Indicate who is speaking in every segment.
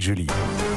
Speaker 1: Julie.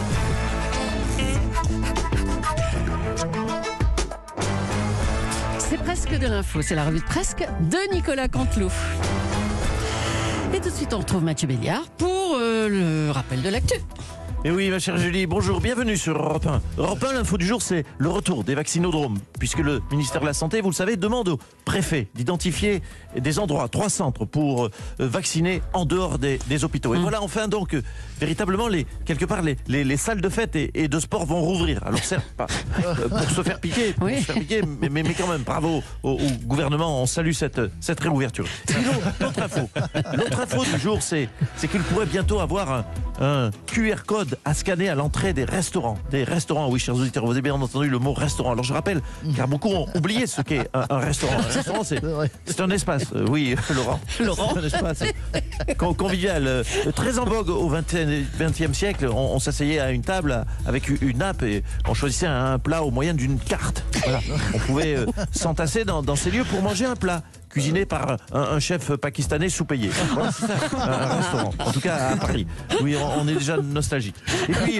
Speaker 2: C'est presque de l'info, c'est la revue de presque de Nicolas Canteloup. Et tout de suite, on retrouve Mathieu Béliard pour le rappel de l'actu.
Speaker 3: Et oui, ma chère Julie, bonjour, bienvenue sur Europe 1. Europe 1, l'info du jour, c'est le retour des vaccinodromes, puisque le ministère de la Santé, vous le savez, demande au préfet d'identifier des endroits, 3 centres, pour vacciner en dehors des hôpitaux. Et voilà, enfin, donc, véritablement, quelque part, les salles de fête et de sport vont rouvrir. Alors, certes, pas pour se faire piquer, mais quand même, bravo au gouvernement, on salue cette réouverture. Et puis, l'autre info du jour, c'est qu'il pourrait bientôt avoir un QR code à scanner à l'entrée des restaurants. Oui, chers auditeurs, vous avez bien entendu le mot restaurant. Alors je rappelle, car beaucoup ont oublié ce qu'est un restaurant. Un restaurant, c'est un espace, oui, Laurent. C'est un espace convivial, très en vogue au XXe siècle. On s'asseyait à une table avec une nappe et on choisissait un plat au moyen d'une carte. Voilà. On pouvait s'entasser dans ces lieux pour manger un plat cuisiné par un chef pakistanais sous-payé. Voilà, c'est ça, un restaurant. En tout cas, à Paris. Oui, on est déjà nostalgique. Et puis,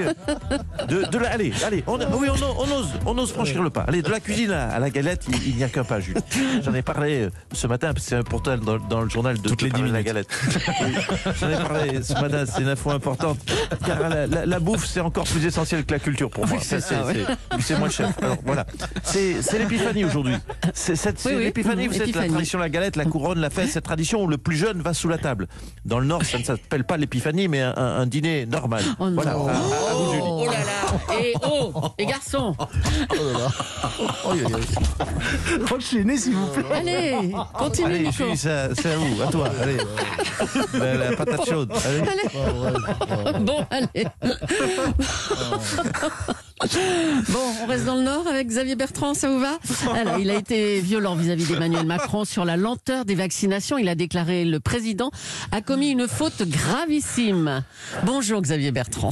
Speaker 3: on ose franchir le pas. Allez, de la cuisine à la galette, il n'y a qu'un pas, Jules. J'en ai parlé ce matin, parce que c'est important dans le journal de toutes les 10 minutes. La galette. Oui, j'en ai parlé ce matin, c'est une info importante. Car la bouffe, c'est encore plus essentiel que la culture pour moi. C'est moi le chef. Alors voilà. C'est l'épiphanie aujourd'hui. C'est l'épiphanie, vous savez, la tradition, la galette, la couronne, la fête, cette tradition où le plus jeune va sous la table. Dans le Nord, ça ne s'appelle pas l'épiphanie, mais un dîner normal.
Speaker 2: Oh
Speaker 3: voilà. À vous, Julie.
Speaker 2: Oh là là. Et garçons.
Speaker 1: Oh là là. Enchaînez, s'il vous plaît.
Speaker 2: Allez, continue,
Speaker 3: Allez,
Speaker 2: Nico.
Speaker 3: Julie, c'est à vous, à toi. Allez. La patate chaude. Allez.
Speaker 2: Bon, allez. Bon, on reste dans le Nord avec Xavier Bertrand, ça vous va? Alors, il a été violent vis-à-vis d'Emmanuel Macron sur la lenteur des vaccinations. Il a déclaré le président a commis une faute gravissime. Bonjour Xavier Bertrand.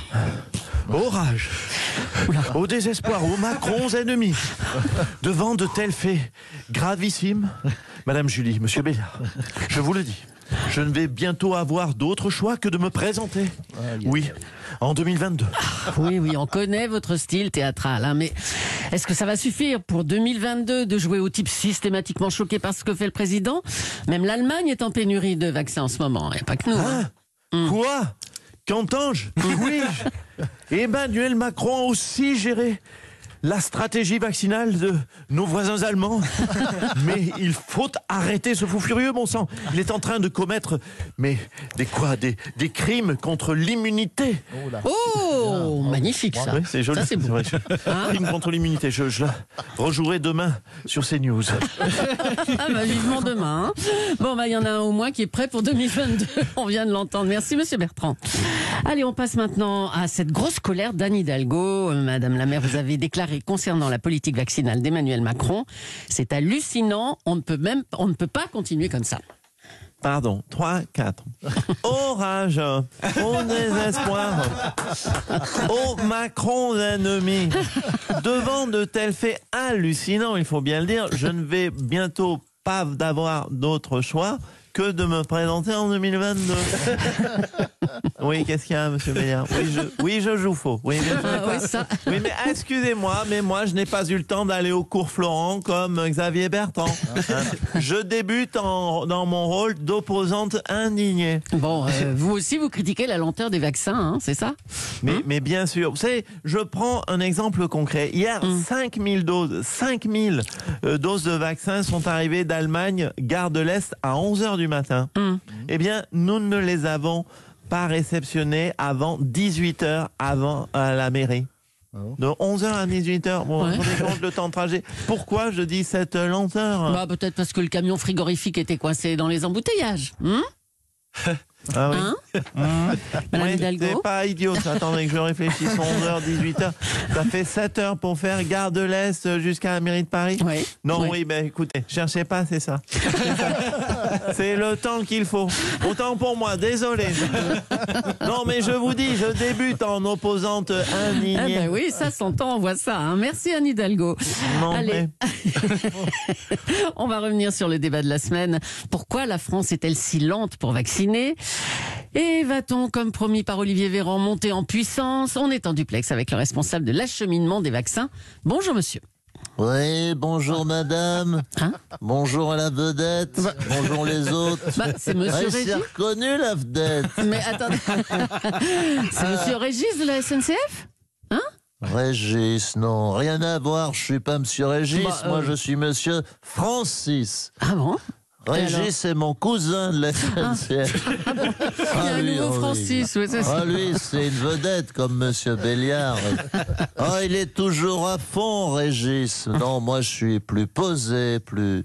Speaker 3: Orage, au désespoir, aux Macrons ennemis, devant de tels faits gravissimes, Madame Julie, Monsieur Béliard, je vous le dis, je ne vais bientôt avoir d'autre choix que de me présenter. Oui, en 2022.
Speaker 2: Oui, on connaît votre style théâtral, hein, mais est-ce que ça va suffire pour 2022 de jouer au type systématiquement choqué par ce que fait le président? Même l'Allemagne est en pénurie de vaccins en ce moment, il n'y a pas que nous.
Speaker 3: Hein? Quoi? Qu'entends-je? Oui, Emmanuel Macron a aussi géré la stratégie vaccinale de nos voisins allemands. Mais il faut arrêter ce fou furieux, bon sang. Il est en train de commettre, des crimes contre l'immunité.
Speaker 2: Oh, magnifique ça.
Speaker 3: Oui, c'est joli.
Speaker 2: Ça, c'est beau.
Speaker 3: Vrai. Crime contre l'immunité. Je la rejouerai demain sur CNews.
Speaker 2: Vivement demain. Hein. Bon, il y en a un au moins qui est prêt pour 2022. On vient de l'entendre. Merci, Monsieur Bertrand. Allez, on passe maintenant à cette grosse colère d'Anne Hidalgo. Madame la maire, vous avez déclaré concernant la politique vaccinale d'Emmanuel Macron, c'est hallucinant, on ne peut pas continuer comme ça.
Speaker 3: Pardon, 3, 4. Orage, au désespoir, aux Macron ennemis. Devant de tels faits hallucinants, il faut bien le dire, je ne vais bientôt pas avoir d'autre choix que de me présenter en 2022. Oui, qu'est-ce qu'il y a, Monsieur Béliard? Oui, je joue faux. Oui, oui, mais excusez-moi, mais moi, je n'ai pas eu le temps d'aller au cours Florent comme Xavier Bertrand. Je débute dans mon rôle d'opposante indignée.
Speaker 2: Bon, vous aussi, vous critiquez la lenteur des vaccins, hein, c'est ça?
Speaker 3: Mais bien sûr. Vous savez, je prends un exemple concret. Hier, 5000 doses de vaccins sont arrivées d'Allemagne, gare de l'Est, à 11h du matin. Eh bien, nous ne les avons pas réceptionnés avant 18h à la mairie. De 11h à 18h, bon, on compte le temps de trajet. Pourquoi je dis cette lenteur?
Speaker 2: Peut-être parce que le camion frigorifique était coincé dans les embouteillages.
Speaker 3: Ah oui.
Speaker 2: Madame Hidalgo.
Speaker 3: C'est pas idiot ça. Attendez que je réfléchisse. 11h, 18h. Ça fait 7 heures pour faire gare de l'Est jusqu'à la mairie de Paris.
Speaker 2: Oui.
Speaker 3: Non, oui, écoutez, cherchez pas, c'est ça. C'est le temps qu'il faut. Autant pour moi, désolé. Non, mais je vous dis, je débute en opposante indignée.
Speaker 2: Oui, ça s'entend, on voit ça. Hein. Merci Anne Hidalgo.
Speaker 3: Non,
Speaker 2: allez. On va revenir sur le débat de la semaine. Pourquoi la France est-elle si lente pour vacciner? Et va-t-on, comme promis par Olivier Véran, monter en puissance? On est en duplex avec le responsable de l'acheminement des vaccins. Bonjour monsieur.
Speaker 4: Oui, bonjour madame.
Speaker 2: Hein?
Speaker 4: Bonjour à la vedette. Bonjour les autres.
Speaker 2: C'est monsieur
Speaker 4: Ouais, c'est
Speaker 2: Régis.
Speaker 4: reconnu la vedette.
Speaker 2: Mais attendez, c'est monsieur Régis de la SNCF?
Speaker 4: Régis, non, rien à voir, je suis pas monsieur Régis, moi je suis monsieur Francis.
Speaker 2: Ah bon?
Speaker 4: Régis, c'est mon cousin de la SNCF.
Speaker 2: Il y a un nouveau Francis. Oui, c'est ça.
Speaker 4: Ah, lui, c'est une vedette comme monsieur Béliard. Ah, il est toujours à fond, Régis. Non, moi, je suis plus posé, plus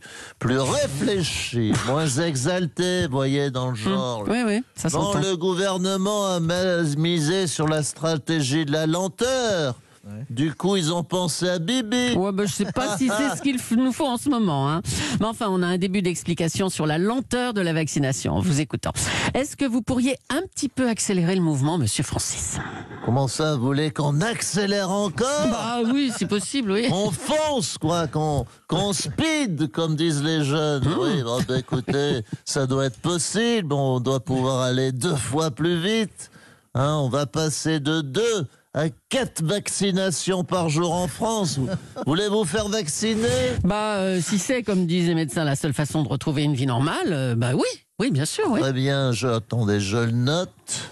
Speaker 4: réfléchi, moins exalté, voyez, dans le genre.
Speaker 2: Oui, ça
Speaker 4: Non,
Speaker 2: s'entend.
Speaker 4: le gouvernement a misé sur la stratégie de la lenteur. Du coup, ils ont pensé à Bibi.
Speaker 2: Ouais, je sais pas si c'est ce qu'il nous faut en ce moment. Hein. Mais enfin, on a un début d'explication sur la lenteur de la vaccination en vous écoutant. Est-ce que vous pourriez un petit peu accélérer le mouvement, monsieur Francis?
Speaker 4: Comment ça, vous voulez qu'on accélère encore?
Speaker 2: Bah oui, c'est possible, oui.
Speaker 4: On fonce, quoi, qu'on speed, comme disent les jeunes. Oui, bon, bah, écoutez, ça doit être possible. On doit pouvoir aller 2 fois plus vite. Hein, on va passer de 2 à 4 vaccinations par jour en France. Voulez-vous faire vacciner?
Speaker 2: Si c'est, comme disent les médecins, la seule façon de retrouver une vie normale, oui, bien sûr, oui.
Speaker 4: Très bien, attendez, je le note.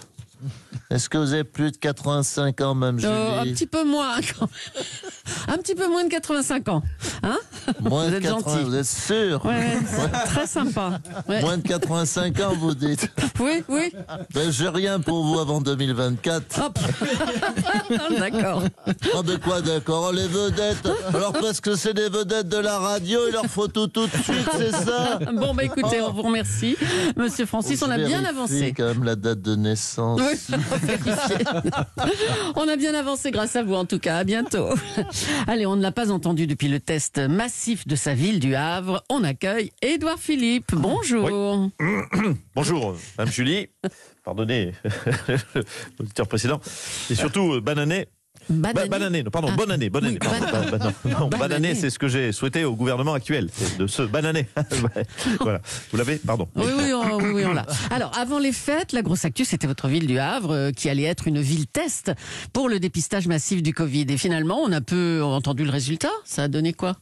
Speaker 4: Est-ce que vous avez plus de 85 ans, même Julie?
Speaker 2: Un petit peu moins, quand même. Un petit peu moins de 85 ans. Hein?
Speaker 4: Moins
Speaker 2: Vous
Speaker 4: de
Speaker 2: êtes
Speaker 4: 80,
Speaker 2: gentil.
Speaker 4: vous êtes sûr?
Speaker 2: Ouais, c'est très sympa. Ouais.
Speaker 4: Moins de 85 ans, vous dites?
Speaker 2: Oui.
Speaker 4: Ben, j'ai rien pour vous avant 2024.
Speaker 2: Hop. D'accord.
Speaker 4: Ah ben quoi, d'accord, oh, les vedettes. Alors parce que c'est des vedettes de la radio, il leur faut tout de suite, c'est ça?
Speaker 2: Bon, écoutez, on vous remercie. Monsieur Francis, on a bien avancé.
Speaker 4: Quand même la date de naissance.
Speaker 2: Oui, vérifier. On a bien avancé grâce à vous, en tout cas. À bientôt. Allez, on ne l'a pas entendu depuis le test massif de sa ville du Havre. On accueille Édouard Philippe. Bonjour.
Speaker 3: Bonjour, Madame Julie. Pardonnez l'auditeur précédent. Et surtout, bonne année. Bonne année. Pardon. Bonne année. Bonne année, c'est ce que j'ai souhaité au gouvernement actuel, c'est de se bananer. Voilà. Vous l'avez? Pardon.
Speaker 2: Oui, on l'a. Alors, avant les fêtes, la grosse actu, c'était votre ville du Havre, qui allait être une ville test pour le dépistage massif du Covid. Et finalement, on a peu entendu le résultat. Ça a donné quoi?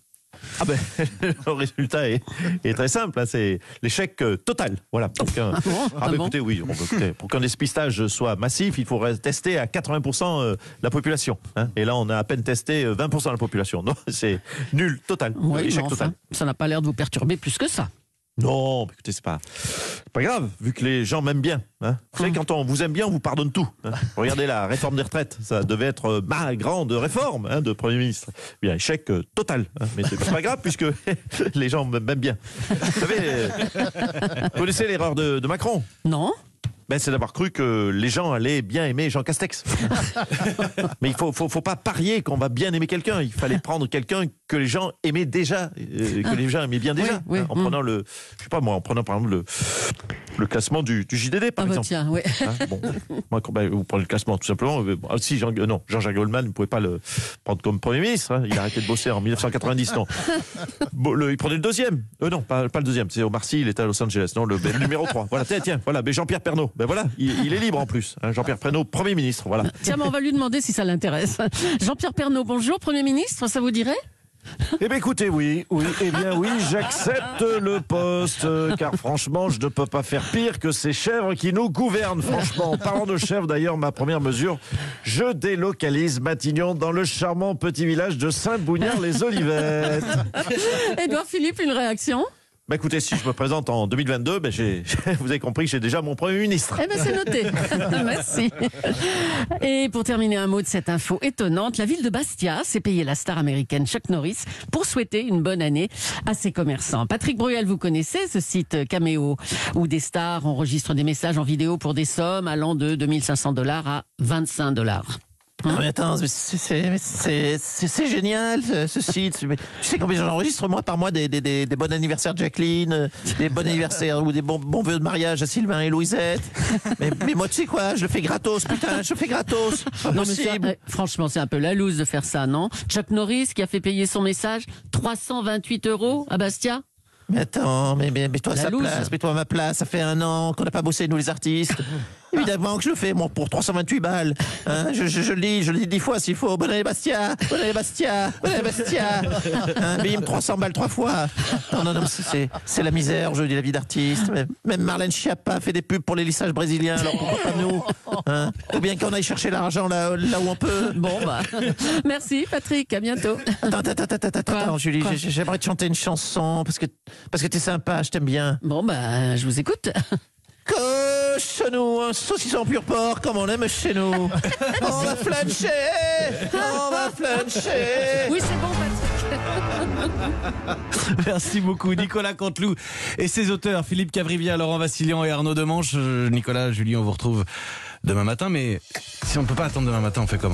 Speaker 3: Le résultat est très simple, hein, c'est l'échec total. Voilà. Écoutez, oui, pour qu'un dépistage soit massif, il faudrait tester à 80% la population. Hein, et là, on a à peine testé 20% de la population. Non, c'est nul, total.
Speaker 2: Oui,
Speaker 3: échec total.
Speaker 2: Ça n'a pas l'air de vous perturber plus que ça.
Speaker 3: Non, mais écoutez, c'est pas grave, vu que les gens m'aiment bien. Hein. Vous savez, quand on vous aime bien, on vous pardonne tout. Hein. Regardez la réforme des retraites, ça devait être ma grande réforme de Premier ministre. Bien, échec total, hein. Mais c'est pas grave, puisque les gens m'aiment bien. Vous savez, vous connaissez l'erreur de Macron?
Speaker 2: Non.
Speaker 3: C'est d'avoir cru que les gens allaient bien aimer Jean Castex. Mais il faut pas parier qu'on va bien aimer quelqu'un. Il fallait prendre quelqu'un que les gens aimaient déjà, que les gens aimaient bien déjà.
Speaker 2: Oui,
Speaker 3: en prenant en prenant par exemple le classement du JDD, par exemple.
Speaker 2: Tiens, oui.
Speaker 3: Vous prenez le classement tout simplement. Si Jean-Jacques Goldman ne pouvait pas le prendre comme Premier ministre. Hein. Il a arrêté de bosser en 1990. Non. Il prenait le deuxième. Non, pas le deuxième. C'est Omar Sy, il était à Los Angeles. Non, le numéro 3. Voilà, tiens, voilà, Jean-Pierre Pernaut. Voilà, il est libre en plus. Hein, Jean-Pierre Pernaut, Premier ministre. Voilà.
Speaker 2: Tiens, on va lui demander si ça l'intéresse. Jean-Pierre Pernaut, bonjour, Premier ministre, ça vous dirait?
Speaker 3: Écoutez, oui, j'accepte le poste, car franchement, je ne peux pas faire pire que ces chèvres qui nous gouvernent, franchement. En parlant de chèvres, d'ailleurs, ma première mesure, je délocalise Matignon dans le charmant petit village de Saint-Bounière-les-Olivettes.
Speaker 2: Édouard Philippe, une réaction?
Speaker 3: Écoutez, si je me présente en 2022, vous avez compris que j'ai déjà mon Premier ministre.
Speaker 2: C'est noté. Merci. Et pour terminer, un mot de cette info étonnante. La ville de Bastia s'est payée la star américaine Chuck Norris pour souhaiter une bonne année à ses commerçants. Patrick Bruel, vous connaissez ce site Cameo où des stars enregistrent des messages en vidéo pour des sommes allant de $2500 à $25.
Speaker 1: Mais attends, c'est génial ce site. Tu sais combien j'enregistre moi par mois des bons anniversaires de Jacqueline, des bons anniversaires ou des bons vœux de mariage à Sylvain et Louisette. Mais moi tu sais quoi, je le fais gratos, putain, je le fais gratos.
Speaker 2: Non, mais franchement, c'est un peu la loose de faire ça, non? Chuck Norris qui a fait payer son message 328 € à Bastia.
Speaker 1: Mais attends, mais mets-toi à sa place, mets-toi à ma place. Ça fait 1 an qu'on n'a pas bossé, nous les artistes. Évidemment que je le fais, moi, pour 328 balles. Hein, je le dis 10 fois s'il faut. Bonne année, Bastia. Bonne année, Bastia. Bonne année, Bastia. Hein, bim, 300 balles 3 fois. Non, c'est la misère, je dis la vie d'artiste. Même Marlène Schiappa fait des pubs pour les lissages brésiliens, alors pourquoi pas nous, hein? Ou bien qu'on aille chercher l'argent là où on peut.
Speaker 2: Bon, bah, merci Patrick, à bientôt.
Speaker 1: Attends, Julie, j'aimerais te chanter une chanson, parce que t'es sympa, je t'aime bien.
Speaker 2: Bon, bah, je vous écoute.
Speaker 1: Coche-nous un saucisson pur porc comme on aime chez nous. On va flancher.
Speaker 2: Oui, c'est bon, Patrick.
Speaker 5: Merci beaucoup Nicolas Canteloup et ses auteurs Philippe Cavrivia, Laurent Vassilian et Arnaud Demanche. Nicolas, Julie, on vous retrouve demain matin, mais si on ne peut pas attendre demain matin, on fait comment ?